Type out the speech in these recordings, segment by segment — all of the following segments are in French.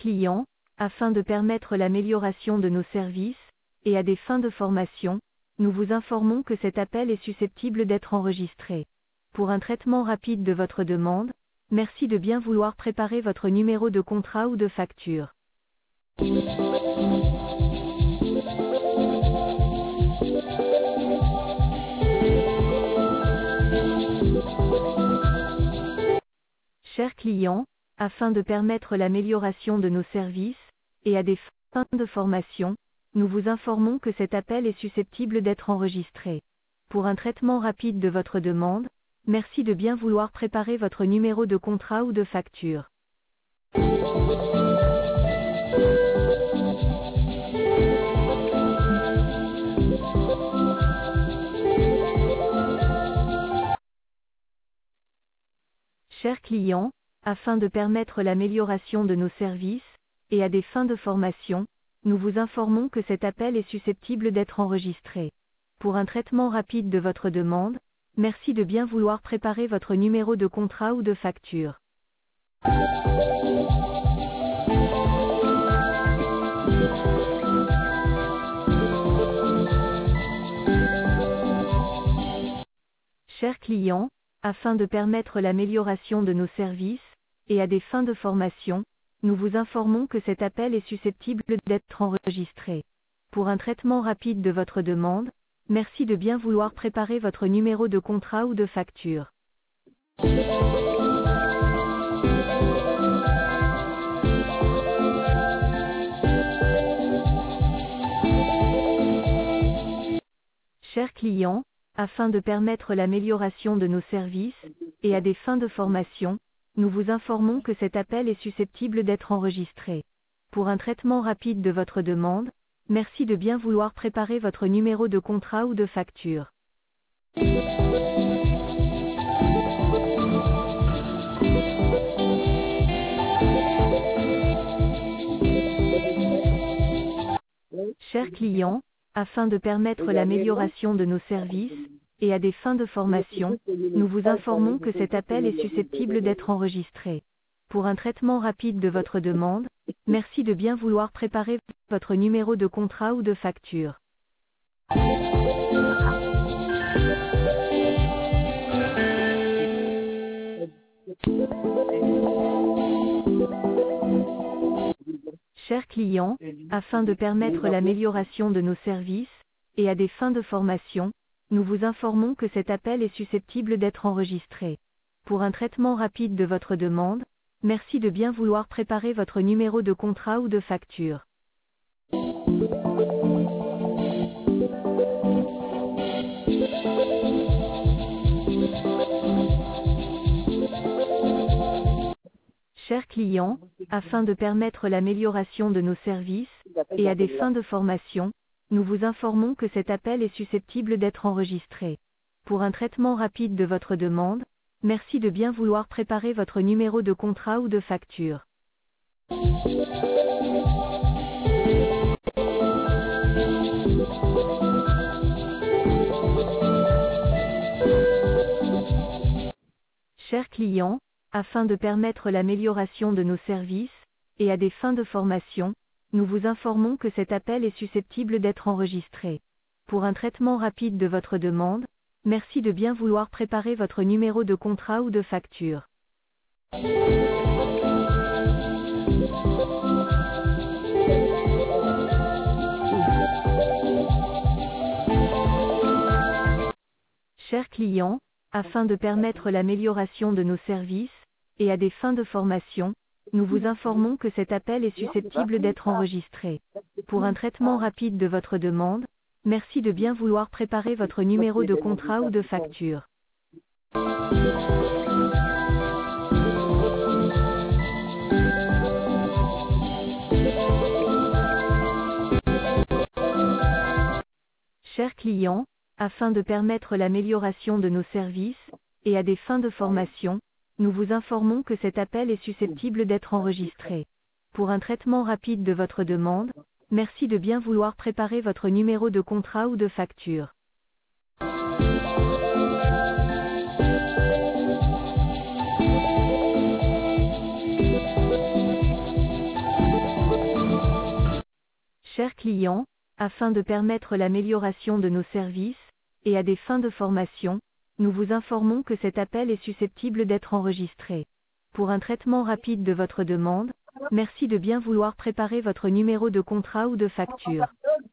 client, afin de permettre l'amélioration de nos services, et à des fins de formation, nous vous informons que cet appel est susceptible d'être enregistré. Pour un traitement rapide de votre demande, merci de bien vouloir préparer votre numéro de contrat ou de facture. Chers clients, afin de permettre l'amélioration de nos services, et à des fins de formation, nous vous informons que cet appel est susceptible d'être enregistré. Pour un traitement rapide de votre demande, merci de bien vouloir préparer votre numéro de contrat ou de facture. Chers clients, afin de permettre l'amélioration de nos services, et à des fins de formation, nous vous informons que cet appel est susceptible d'être enregistré. Pour un traitement rapide de votre demande, merci de bien vouloir préparer votre numéro de contrat ou de facture. Chers clients, afin de permettre l'amélioration de nos services, et à des fins de formation, nous vous informons que cet appel est susceptible d'être enregistré. Pour un traitement rapide de votre demande, merci de bien vouloir préparer votre numéro de contrat ou de facture. Chers clients, afin de permettre l'amélioration de nos services, et à des fins de formation, nous vous informons que cet appel est susceptible d'être enregistré. Pour un traitement rapide de votre demande, merci de bien vouloir préparer votre numéro de contrat ou de facture. Chers clients, afin de permettre l'amélioration de nos services, et à des fins de formation, nous vous informons que cet appel est susceptible d'être enregistré. Pour un traitement rapide de votre demande, merci de bien vouloir préparer votre numéro de contrat ou de facture. Chers clients, afin de permettre l'amélioration de nos services, et à des fins de formation, nous vous informons que cet appel est susceptible d'être enregistré. Pour un traitement rapide de votre demande, merci de bien vouloir préparer votre numéro de contrat ou de facture. Chers clients, afin de permettre l'amélioration de nos services, et à des fins de formation, nous vous informons que cet appel est susceptible d'être enregistré. Pour un traitement rapide de votre demande, merci de bien vouloir préparer votre numéro de contrat ou de facture. Chers clients, afin de permettre l'amélioration de nos services, et à des fins de formation, nous vous informons que cet appel est susceptible d'être enregistré. Pour un traitement rapide de votre demande, merci de bien vouloir préparer votre numéro de contrat ou de facture. Chers clients, afin de permettre l'amélioration de nos services, et à des fins de formation, nous vous informons que cet appel est susceptible d'être enregistré. Pour un traitement rapide de votre demande, merci de bien vouloir préparer votre numéro de contrat ou de facture. Chers clients, afin de permettre l'amélioration de nos services, et à des fins de formation, nous vous informons que cet appel est susceptible d'être enregistré. Pour un traitement rapide de votre demande, merci de bien vouloir préparer votre numéro de contrat ou de facture. Chers clients, afin de permettre l'amélioration de nos services, et à des fins de formation, nous vous informons que cet appel est susceptible d'être enregistré. Pour un traitement rapide de votre demande, merci de bien vouloir préparer votre numéro de contrat ou de facture.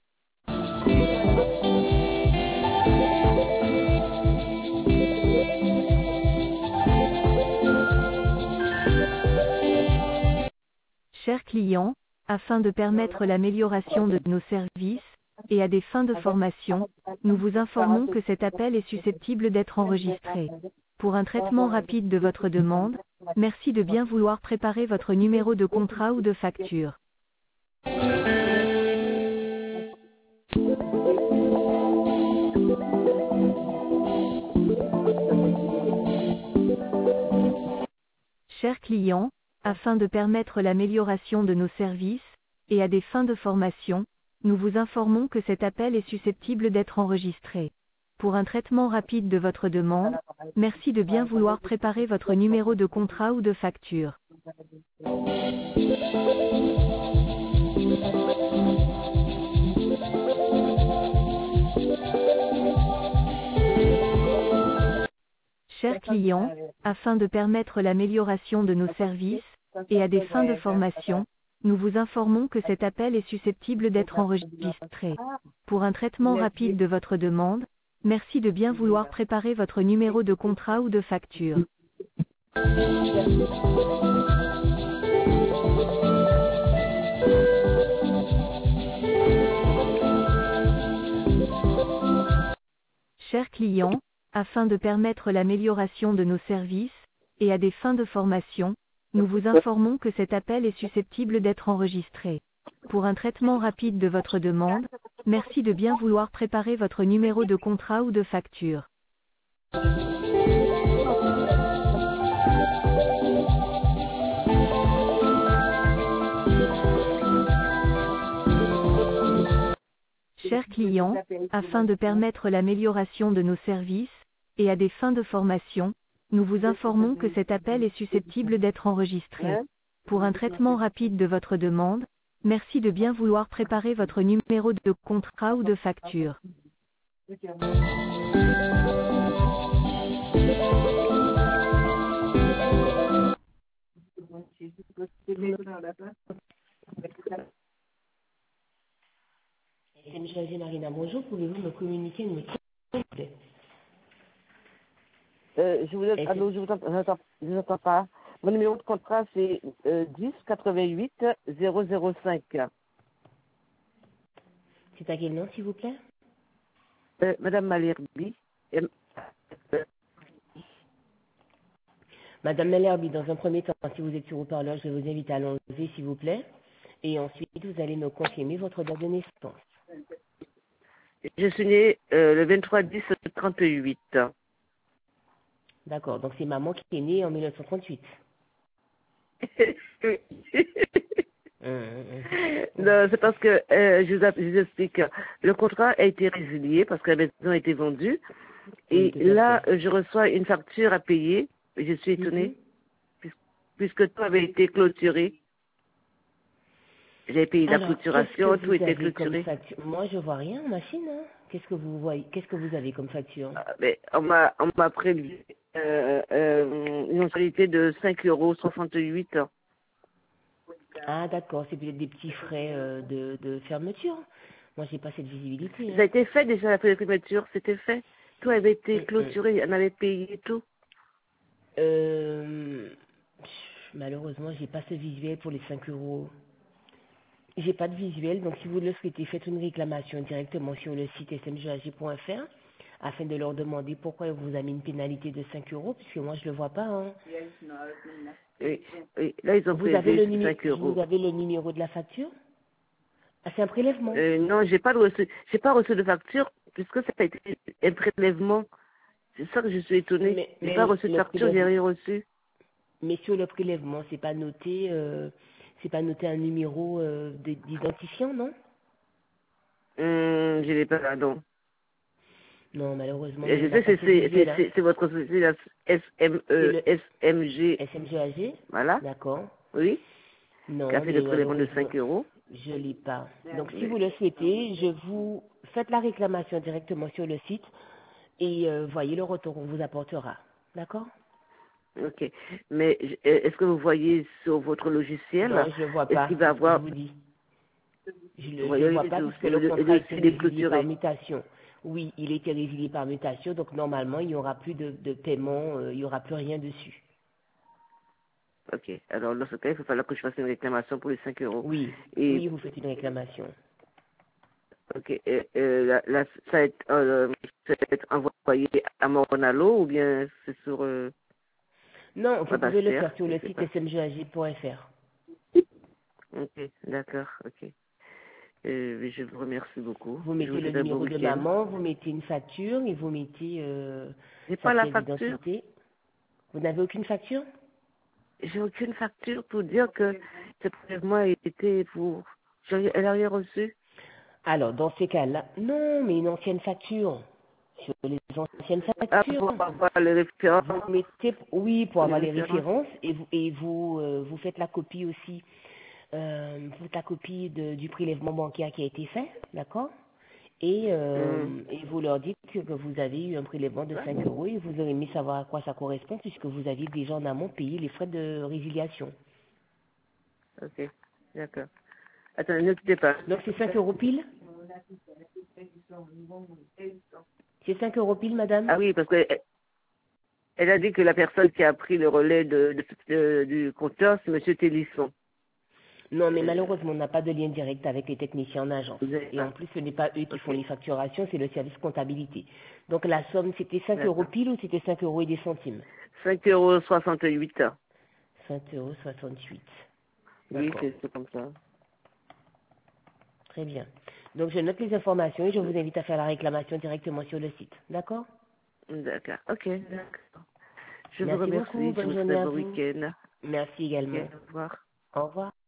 Chers clients, afin de permettre l'amélioration de nos services, et à des fins de formation, nous vous informons que cet appel est susceptible d'être enregistré. Pour un traitement rapide de votre demande, merci de bien vouloir préparer votre numéro de contrat ou de facture. Chers clients, afin de permettre l'amélioration de nos services, et à des fins de formation, nous vous informons que cet appel est susceptible d'être enregistré. Pour un traitement rapide de votre demande, merci de bien vouloir préparer votre numéro de contrat ou de facture. Chers clients, afin de permettre l'amélioration de nos services, et à des fins de formation, nous vous informons que cet appel est susceptible d'être enregistré. Pour un traitement rapide de votre demande, merci de bien vouloir préparer votre numéro de contrat ou de facture. Chers clients, afin de permettre l'amélioration de nos services, et à des fins de formation, nous vous informons que cet appel est susceptible d'être enregistré. Pour un traitement rapide de votre demande, merci de bien vouloir préparer votre numéro de contrat ou de facture. Chers clients, afin de permettre l'amélioration de nos services, et à des fins de formation, nous vous informons que cet appel est susceptible d'être enregistré. Pour un traitement rapide de votre demande, merci de bien vouloir préparer votre numéro de contrat ou de facture. SMJAG Marina, bonjour, pouvez-vous me communiquer une s'il vous plaît? Allô, je vous entends pas. Mon numéro de contrat, c'est 10 88 005. C'est à quel nom, s'il vous plaît? Madame Malherbi. Madame Malherbi, dans un premier temps, si vous êtes sur haut-parleur, je vais vous inviter à l'enlever, s'il vous plaît. Et ensuite, vous allez me confirmer votre date de naissance. Je suis née le 23-10-38. D'accord, donc c'est maman qui est née en 1938. Non, c'est parce que, je vous explique, le contrat a été résilié parce que la maison a été vendue. Et Oui, là, je reçois une facture à payer. Et je suis étonnée, puisque tout avait été clôturé. J'ai payé la clôturation, tout était clôturé. Moi, je vois rien en machine. Hein. Qu'est-ce que vous voyez? Qu'est-ce que vous avez comme facture? Mais on m'a prélevé une mensualité de 5,68 €. Ah, d'accord, c'est peut-être des petits frais de fermeture. Moi, j'ai pas cette visibilité. Hein. Ça a été fait déjà, la fermeture, c'était fait. Tout avait été clôturé, on avait payé tout. Malheureusement, j'ai pas ce visuel pour les 5 €. J'ai pas de visuel, donc si vous le souhaitez, faites une réclamation directement sur le site smjag.fr afin de leur demander pourquoi ils vous a mis une pénalité de 5 €, puisque moi je le vois pas. Hein. Oui. Là, ils ont prélevé 5 €. Vous avez le numéro de la facture? Ah, c'est un prélèvement? Non, j'ai pas reçu de facture, puisque ça a été un prélèvement. C'est ça que je suis étonnée. J'ai pas reçu de facture, j'ai rien reçu. Mais sur le prélèvement, c'est pas noté un numéro d'identifiant, non? Je l'ai pas là, non. Non, malheureusement. Je sais, c'est votre société, la SMG. SMJAG? Voilà. D'accord. Oui. Non, Qui a fait le prélèvement de 5 €. Je l'ai pas. Donc, si vous le souhaitez, je vous faites la réclamation directement sur le site et voyez le retour qu'on vous apportera. D'accord? Ok. Mais est-ce que vous voyez sur votre logiciel, Non, je ne vois est-ce pas, qu'il va c'est ce que je avoir... vous dis. Je Vous ne voyez vois pas puisque le contrat a été dossier est résilié par clôturé. mutation. Oui, il a été résilié par mutation, donc normalement, il n'y aura plus de paiement, il n'y aura plus rien dessus. Ok. Alors, dans ce cas, il va falloir que je fasse une réclamation pour les 5 euros. Oui, Et, oui, vous faites une réclamation. ok. Ça va être envoyé à Moronalo ou bien c'est sur Non, vous pouvez le faire Bastère, sur je le sais site pas. smgag.fr. Ok, d'accord, ok. Je vous remercie beaucoup. Vous Je vous mettez le souhaite un bon numéro de week-end. maman, vous mettez une facture et vous mettez J'ai sa pas la pièce facture. d'identité. Vous n'avez aucune facture? J'ai aucune facture pour dire que ce prélèvement a été pour... Elle a rien reçu. Alors, dans ces cas-là, non, mais une ancienne facture. Sur les anciennes Ah, factures, pour avoir les références. vous mettez, oui, pour Les avoir les références. références, vous faites la copie aussi, vous faites la copie du prélèvement bancaire qui a été fait, d'accord? Et vous leur dites que vous avez eu un prélèvement de 5 euros et vous aurez mis savoir à quoi ça correspond puisque vous aviez déjà en amont payé les frais de résiliation. Ok, d'accord. Attendez, ne quittez pas. Donc c'est 5 euros pile? C'est 5 euros pile, madame? Ah oui, parce que elle a dit que la personne qui a pris le relais du compteur, c'est M. Télisson. Non, mais malheureusement, on n'a pas de lien direct avec les techniciens en agence. Vous n'avez Et en pas. plus, ce n'est pas eux qui font Ok, les facturations, c'est le service comptabilité. Donc la somme, c'était 5 euros d'accord. pile ou c'était 5 euros et des centimes? 5,68 €. 5,68 €. Oui, D'accord. c'est comme ça. Très bien. Donc je note les informations et je vous invite à faire la réclamation directement sur le site. D'accord? D'accord. Ok, d'accord. Je vous Merci beaucoup. remercie. Je Bonne vous souhaite journée un à bon vous. week-end. Merci Ok, également. au revoir. Au revoir.